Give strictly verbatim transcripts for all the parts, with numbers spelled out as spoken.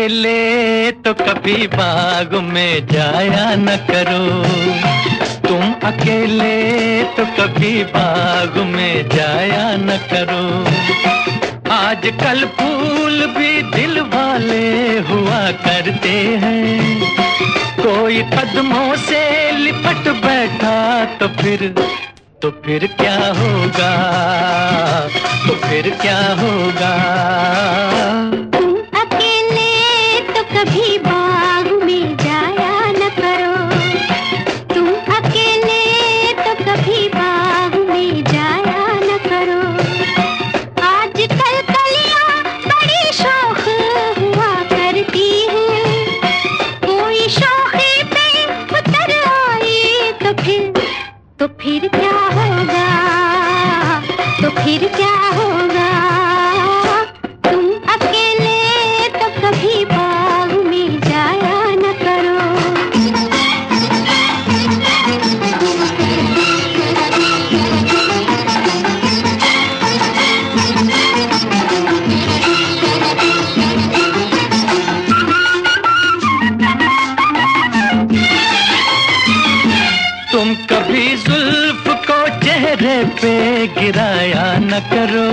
अकेले तो कभी बाग में जाया न करो, तुम अकेले तो कभी बाग में जाया न करो। आजकल फूल भी दिल वाले हुआ करते हैं, कोई कदमों से लिपट बैठा तो फिर तो फिर क्या होगा, तो फिर क्या होगा। तुम अकेले तो कभी बाग में जाया न करो, तुम अकेले तो कभी बाग में जाया न करो। आजकल कलियां बड़ी शौक हुआ करती हैं, कोई शौखी पे उतर आए तो फिर तो फिर क्या होगा, तो फिर क्या होगा। तुम अकेले तो कभी बाग में जाया न करो। तुम कभी जुल्फ को चेहरे पे गिराया न करो,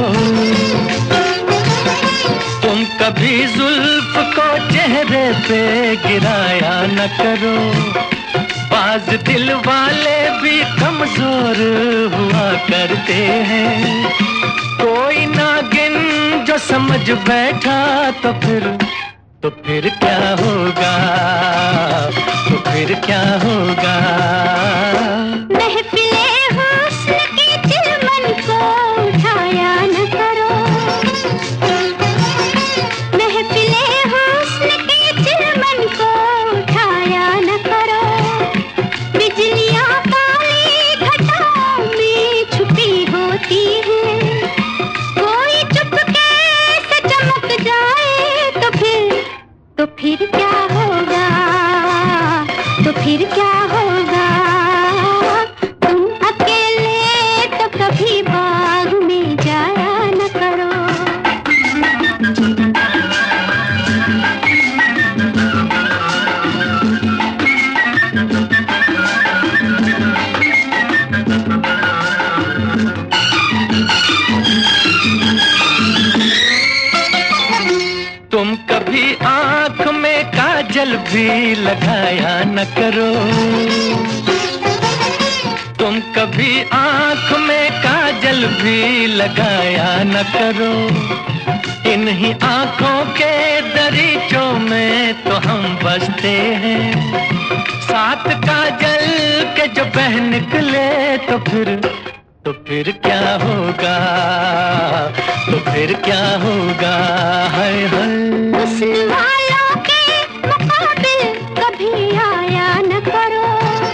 तुम कभी जुल्फ को चेहरे पे गिराया न करो। बाज दिल वाले भी कमजोर हुआ करते हैं, कोई नागिन जो समझ बैठा तो फिर तो फिर क्या होगा, तो फिर क्या होगा। महफिले हुस्न की चिलमन को उठाया न करो, महफिले हुस्न की चिलमन को उठाया न करो। बिजलियां काली घटाओं में छुपी होती हैं, कोई चुपके से चमक जाए तो फिर तो फिर क्या होगा, तो फिर क्या होगा। तुम अकेले तो कभी बाग में जाया न करो। तुम कभी आंख में काजल भी लगाया न करो, तुम कभी आंख में काजल भी लगाया न करो। इन्हीं आंखों के दरीचों में तो हम बसते हैं, साथ काजल के जो बह निकले तो फिर तो फिर क्या होगा, तो फिर क्या होगा। हाय हाय हुस्न वालों के मुकाबिल कभी आया न करो,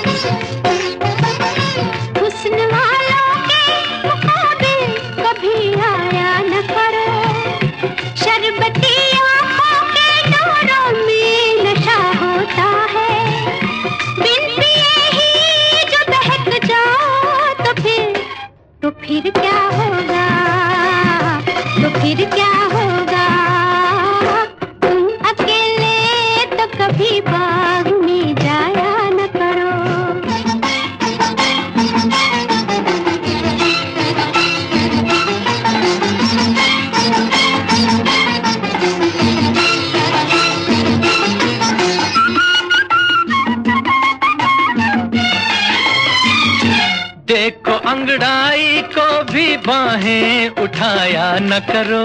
हुस्न वालों के मुकाबिल कभी आया न करो। शरबती आंखों के नूरों में नशा होता है, बिन पिए ही जो बहक जाओ तो फिर तो फिर क्या होगा, तो फिर क्या होगा। तुम अकेले तो कभी बाग में जाया न करो। देखो अंगड़ाई को भी बाहें उठाया न करो,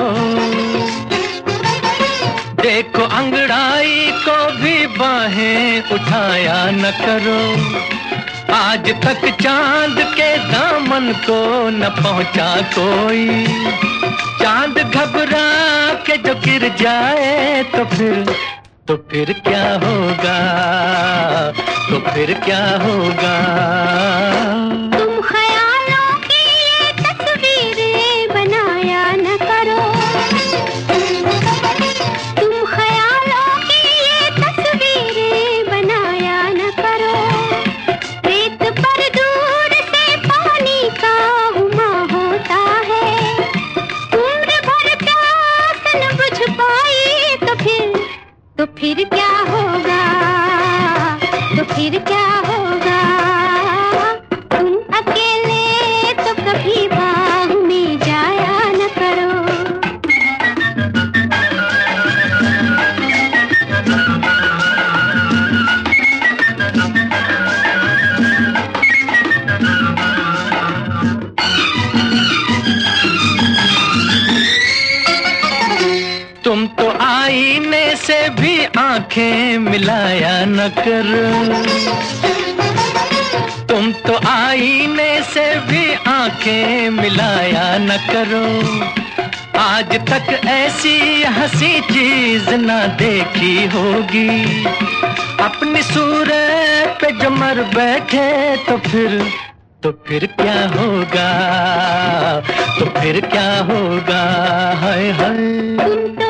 देखो अंगड़ाई को भी बाहें उठाया न करो। आज तक चांद के दामन को न पहुंचा कोई, चांद घबरा के जो गिर जाए तो फिर तो फिर क्या होगा, तो फिर क्या होगा। तुम ख्यालों की ये तस्वीरें बनाया न करो, तुम ख्यालों की ये तस्वीरें बनाया न करो। रेत पर दूर से पानी का हुमा होता है, उम्र भर प्यास न बुझ पाई तो फिर तो फिर क्या होगा? तुम अकेले तो कभी बाग में जाया न करो। तुम तो आईने से भी आंखें मिलाया न करो। तुम तो आईने से भी आंखें मिलाया न करो। आज तक ऐसी हंसी चीज ना देखी होगी। अपनी सूरत पे जो मर बैठे तो फिर तो फिर क्या होगा? तो फिर क्या होगा? हाय हाय। तुम तो